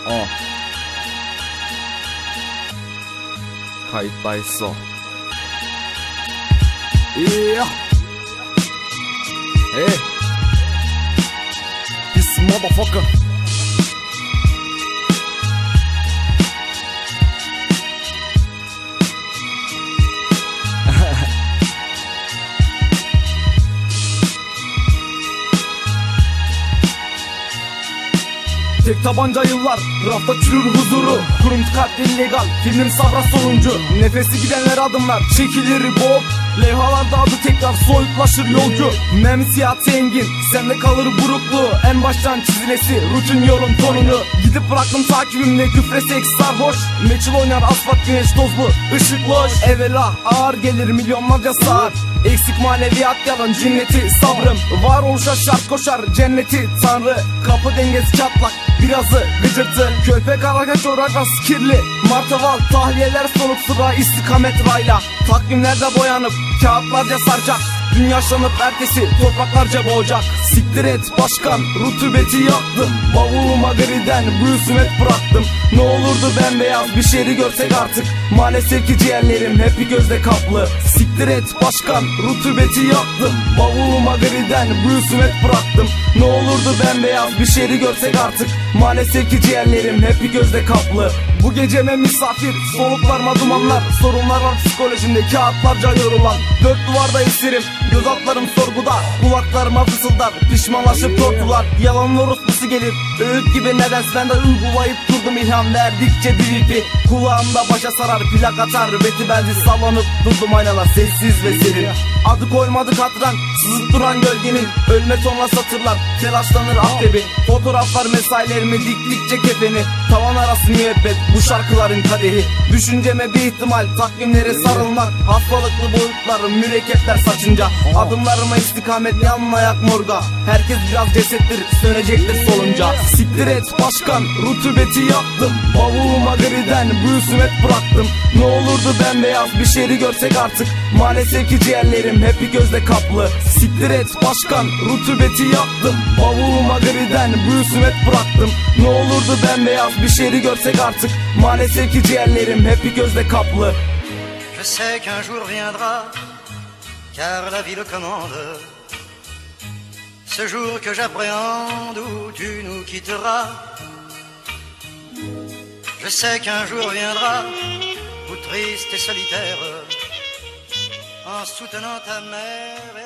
Oh. Kayıttayız o. Yeah. Hey. This motherfucker. Tek tabanca yıllar, rafta çürür huzuru. Kurum katli illegal, filmin sabra sonuncu. Nefesi gidenler adımlar, çekilir boğup. Levhalarda adı tekrar soyutlaşır yolcu. Memsiyat engin, sende kalır burukluğu. En baştan çizilesi, rutin yolun tonunu. Gidip bıraktım takibimle küfresek sarhoş. Meçhul oynar asfalt güneş tozlu, ışık loş. Evvela ağır gelir milyonlarca sağır. Eksik maneviyat yalan cinneti sabrım. Varoluşa şart koşar cenneti tanrı. Kapı dengesi çatlak, birazı gıcırtı. Köpek araka coğrafyası kirli. Martaval tahliyeler sonuç sıra istikamet rayla. Takvimlerde boyanıp kağıtlarca saracak. Dün yaşlanıp ertesi topraklarca boğacak. Siktir et başkan, rutubeti yaktım. Bavuluma griden büyüsümet bıraktım. Ne olurdu bembeyaz bir şehri görsek artık. Maalesef ki ciğerlerim hep bir gözle kaplı. Siktir et başkan, rutubeti yaktım. Bavuluma griden büyüsümet bıraktım. Ne olurdu bembeyaz bir şehri görsek artık. Maalesef ki ciğerlerim hep bir gözle kaplı. Bu geceme misafir, soluklarıma dumanlar. Sorunlar var psikolojimde kağıtlarca yorulan. Dört duvarda esirim, göz altlarım sorguda. Kulaklarıma fısıldar, pişmanlaşıp tortular. Yalanın orospusu gelir, öğüt gibi nedense ben de uygulayıp durdum. İlham verdikçe bir kulağımda başa sarar, plak atar. Beti bensiz sallanıp durdum aynalar sessiz ve serin. Adı koymadı katran, sızıp duran gölgenin. Ölme tonla satırlar, telaşlanır akrebi. Fotoğraflar mesailerimi diktikçe kefeni. Tavan arası müebbet, bu şarkıların kadehi. Düşünceme bir ihtimal, takvimlere sarılmak. Hastalıklı boyutlar, mürekkepler saçınca. Adımlarıma istikamet, yalın ayak morga. Herkes biraz cesettir, sönecektir solunca. Siktir et başkan, rutubeti yaktım. Bavuluma griden büyüsümet bıraktım. Ne olurdu bembeyaz bir şehri görsek artık. Maalesef ki ciğerlerim hep bir gözle kaplı. Siktir et başkan, rutubeti yaktım. Bavuluma griden büyüsümet bıraktım. Ne olurdu bembeyaz bir şehri görsek artık. Maalesef ki ciğerlerim hep bir gözle kaplı. Je sais qu'un jour viendra, car la vie le commande. Ce jour que j'appréhende où tu nous quitteras. Je sais qu'un jour viendra, où triste et solitaire, en soutenant ta mère